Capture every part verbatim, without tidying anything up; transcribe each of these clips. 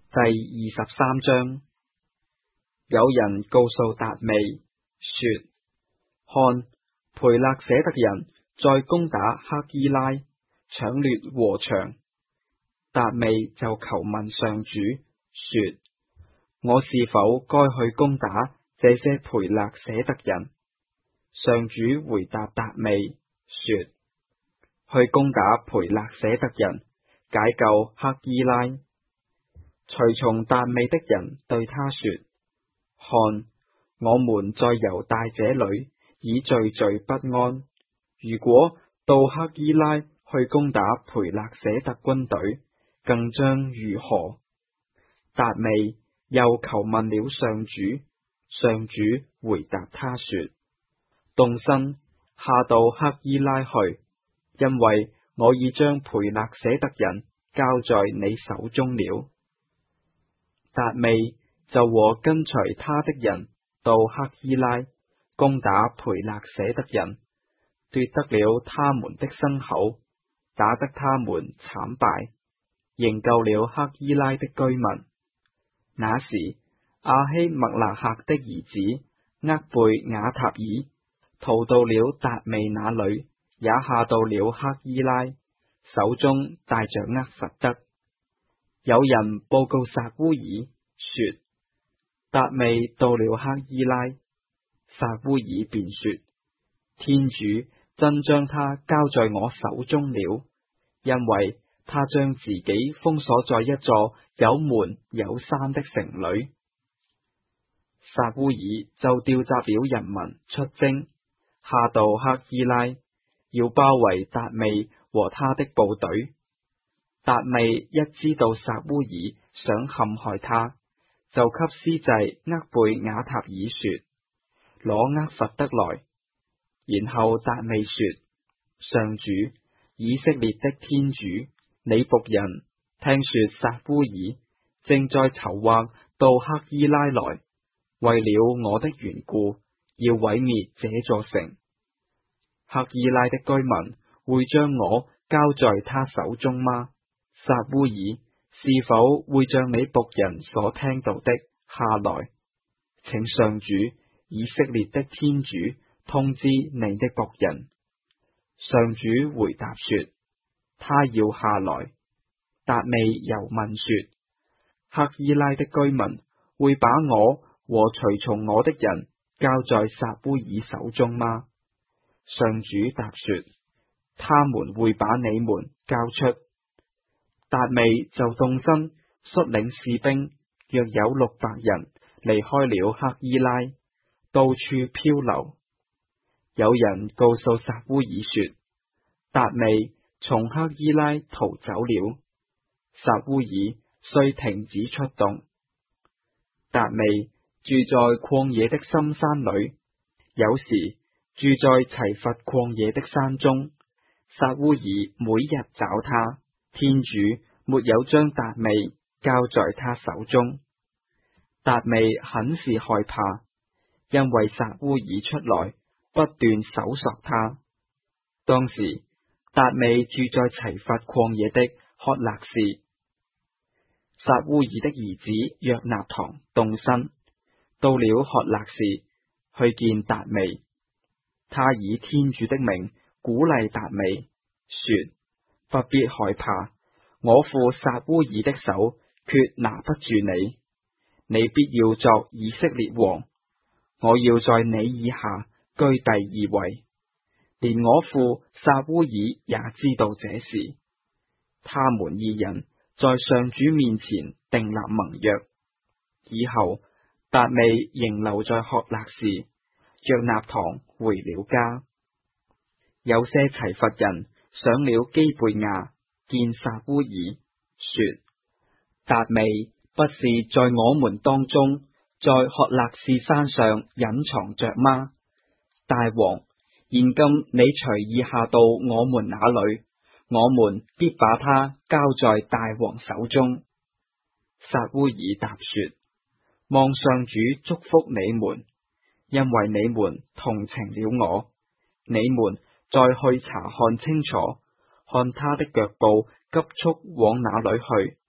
第二十三章。有人告訴達味說：看，培勒舍特人在攻打黑伊拉，搶掠禾場。達味就求問上主說：我是否該去攻打這些培勒舍特人？上主回答達味說：去攻打培勒舍特人，解救黑伊拉。隨從達味的人對他說：看，我們在猶大這裏已聚聚不安，如果到黑伊拉去攻打培勒舍特軍隊，更將如何？達味又求問了上主，上主回答他說：動身下到黑伊拉去，因為我已將培勒舍特人交在你手中了。達味就和跟隨他的人到黑伊拉，攻打培勒舍特人，奪得了他們的牲口，打得他們慘敗，營救了黑伊拉的居民。那時亞希麥勒客的兒子厄貝雅塔爾逃到了達味那裏，也下到了黑伊拉，手中帶着厄弗得。有人報告撒烏耳說：達味到了黑伊拉。撒烏耳便說：天主真將他交在我手中了，因為他將自己封鎖在一座有門有山的城裏。撒烏耳就調集了人民出征，下到黑伊拉，要包圍達味和他的部隊。達味一知道撒烏耳想陷害他，就給司祭厄貝雅塔爾說：攞厄弗得來。然後達味說：上主以色列的天主，你僕人聽說撒烏耳正在籌劃到黑伊拉來，為了我的緣故，要毀滅這座城。黑伊拉的居民會將我交在他手中嗎？撒烏耳是否會像你僕人所聽到的下來？請上主以色列的天主通知你的僕人。上主回答說：他要下來。達味又問說：黑伊拉的居民會把我和隨從我的人交在撒烏耳手中嗎？上主答說：他們會把你們交出。達味就動身，率領士兵約有六百人，離開了黑伊拉，到處漂流。有人告訴撒烏耳說：達味從黑伊拉逃走了。撒烏耳遂停止出動。達味住在曠野的深山裏，有時住在齊弗曠野的山中。撒烏耳每日找他，天主沒有將達味交在他手中。達味很是害怕，因為撒烏耳出來不斷搜索他。當時達味住在齊弗曠野的曷勒士。撒烏耳的兒子約納堂動身，到了曷勒士去見達味。他以天主的名鼓勵達味，說：不必害怕，我父撒烏耳的手決拿不住你，你必要作以色列王，我要在你以下居第二位。連我父撒烏耳也知道這事。他們二人在上主面前訂立盟約。以後達味仍留在曷勒士，約納堂回了家。有些齊弗人上了基貝亞見撒烏耳，說：達味不是在我們當中，在曷勒士山上隱藏着嗎？大王，現今你隨意下到我們那裏，我們必把他交在大王手中。撒烏耳答說：望上主祝福你們，因為你們同情了我。你們再去查看清楚，看他的腳步急速往哪裏去，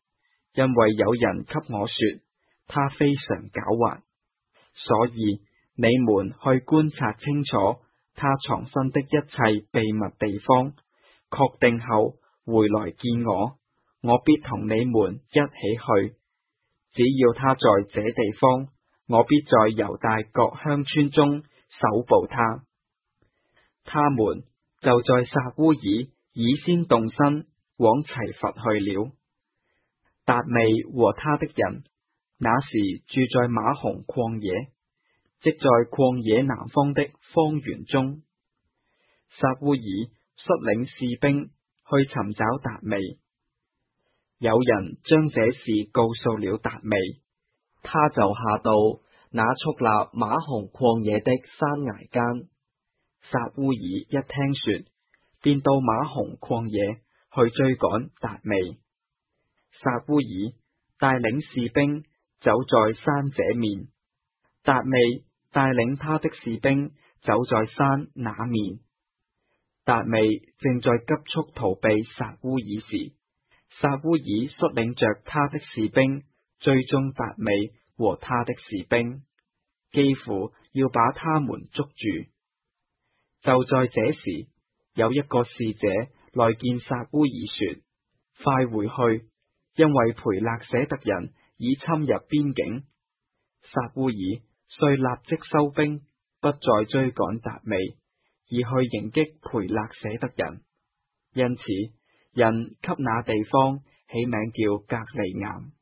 因為有人給我說，他非常狡猾，所以你們去觀察清楚他藏身的一切秘密地方，確定後回來見我，我必同你們一起去。只要他在這地方，我必在猶大各鄉村中搜捕他。他們就在撒烏耳以先動身往齊弗去了。達味和他的人那時住在瑪雄曠野，即在曠野南方的荒原中。撒烏耳率領士兵去尋找達味，有人將這事告訴了達味， 他就下到那矗立瑪雄曠野的山崖間。撒烏耳一聽說，便到瑪雄曠野去追趕達味。撒烏耳帶領士兵走在山這面，達味帶領他的士兵走在山那面。達味正在急速逃避撒烏耳時，撒烏耳率領着他的士兵追蹤達味和他的士兵，幾乎要把他們捉住。就在這時，有一個使者來見撒烏耳說：快回去，因為培勒舍特人已侵入邊境。撒烏耳遂立即收兵，不再追趕達味，而去迎擊培勒舍特人。因此，人給那地方起名叫革利岩。